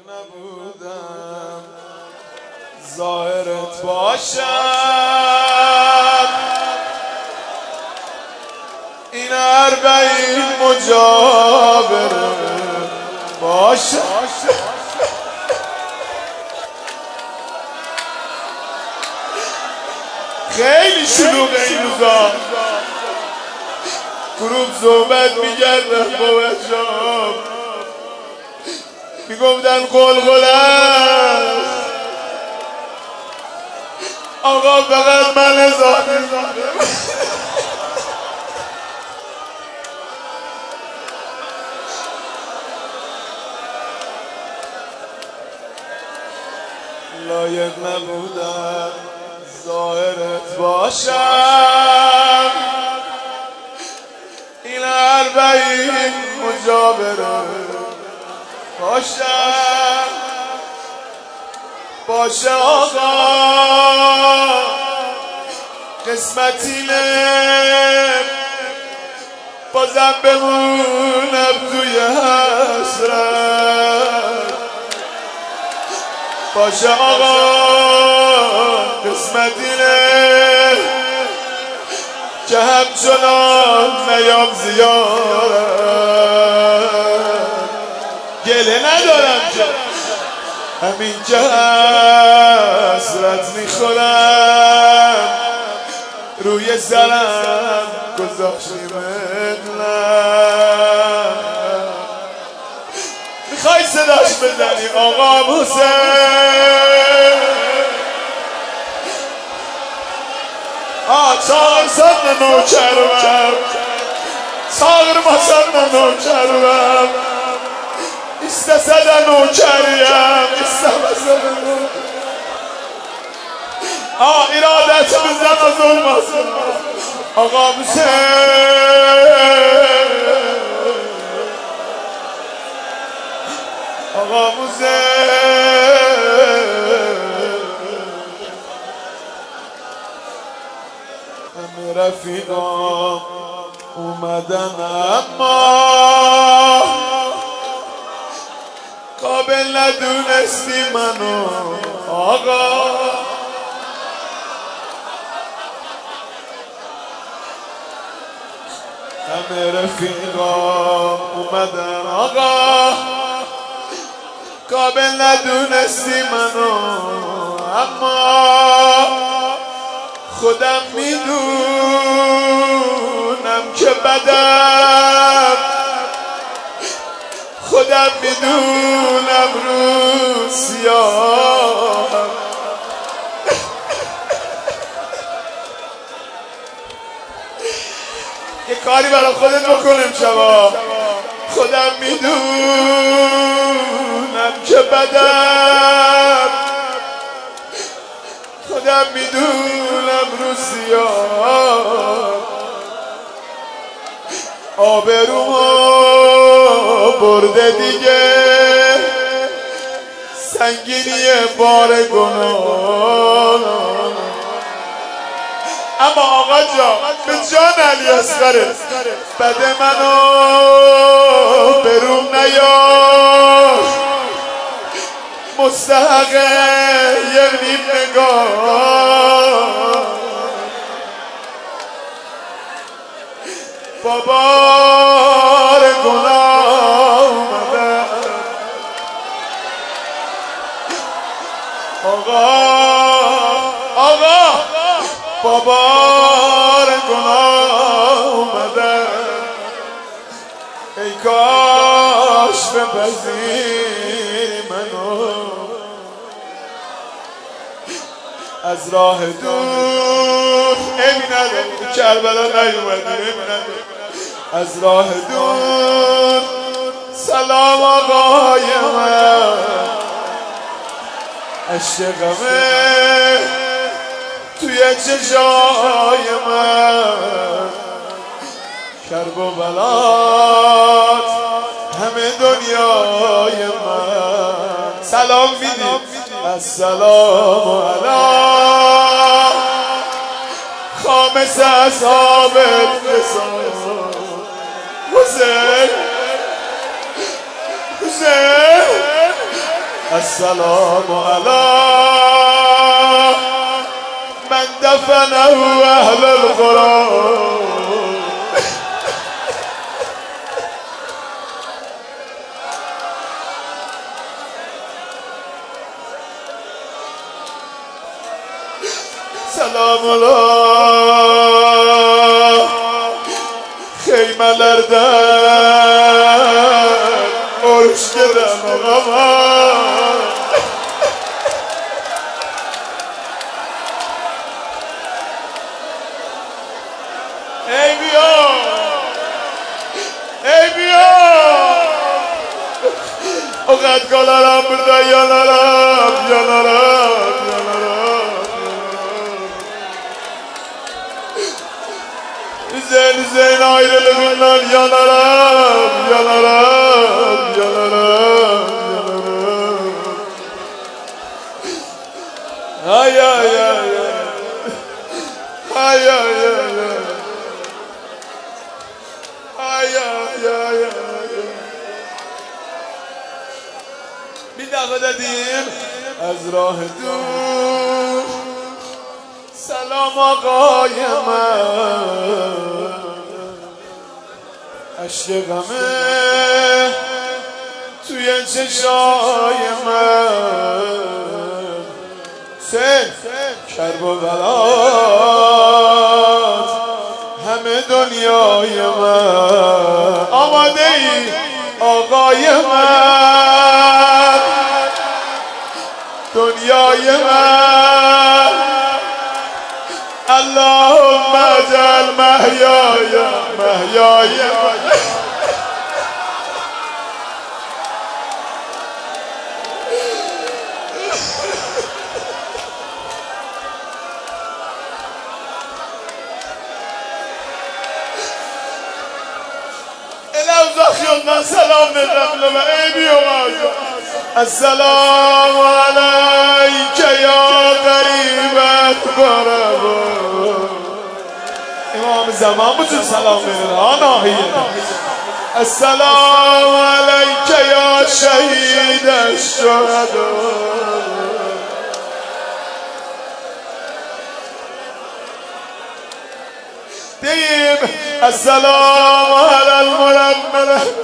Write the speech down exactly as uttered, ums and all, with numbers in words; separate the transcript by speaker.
Speaker 1: نبودم ظاهرت باشم، این اربعین مجابره باشم. خیلی شلوغه این روزا، گروه صحبت میگردن با بچه‌ها میگفتن قلقل است آقا، فقط من زاده لایق نبودم ظاهرت باشم، این اربعین مجابره باشم. باشه آقا قسمتی نه، بازم بمونم توی حسرت. باشه آقا قسمتی نه که همچنان نیام زیارت. گله ندارم که همین که حسرت میخورم روی سرم گذاشتی مدلم. میخوای صداش بزنی آقا حسین؟ آه چاقر سن نوکرم، چاقر ما سن نوکرم، استسد نوکریم استسد نوکریم. آه ارادت بزن از ظلم آقا حسین، آقا حسین. همه رفیقام اومدن اما قابل ندونستی منو آقا. همه رفیقام اومدن آقا قابل ندونستی منو، اما خودم میدونم که بدم، خودم میدونم رو سیاه. یه کاری برای خودت بکنم شبا. خودم میدونم که بدم، خودم میدونم رو سیاه. آبرومو برده دیگه سنگینی بار گناه، اما آقا جان به جان علی اصغره بد منو بروم نیار، مستحقه یه نیم نگاه. بابار گناه اومده آقا، آقا بابار گناه اومده. ای کاش بپذیری منو از راه دور. امینه کربلا نیومدی امینه از راه دور. سلام آقای من عشقمه توی چشای من، کرب و بلات همه دنیای من. سلام میدیم السلام علیکم خامس اصحاب الفساد. حسین حسین السلام على من دفنه اهل القرى. سلام الله xeymələrdən oruç gedən ağama. Ey biyan, ey biyan, o qət qalaram burada yanaram, yanaram, yanaram. Zeyn zeyn ayrılığından yanaram, yanaram, yanaram, yanaram. Ay ay ay ay, ay ay ay ay, ay ay ay ay. Bir daha da diyeyim. Az rah dur. سلام آقای من عشق غمه توی چشای من سه کرب و بلات همه دنیای من. آماده ای آقای من دنیای من. اللهم اجعل محیای محیای من سلام بدم لما عیبی و السلام علیک یا غریبت قربا. امام زمان بجور سلام بدن آناهیه. السلام علیک یا شهید الشهداء. دیم السلام علی المرمله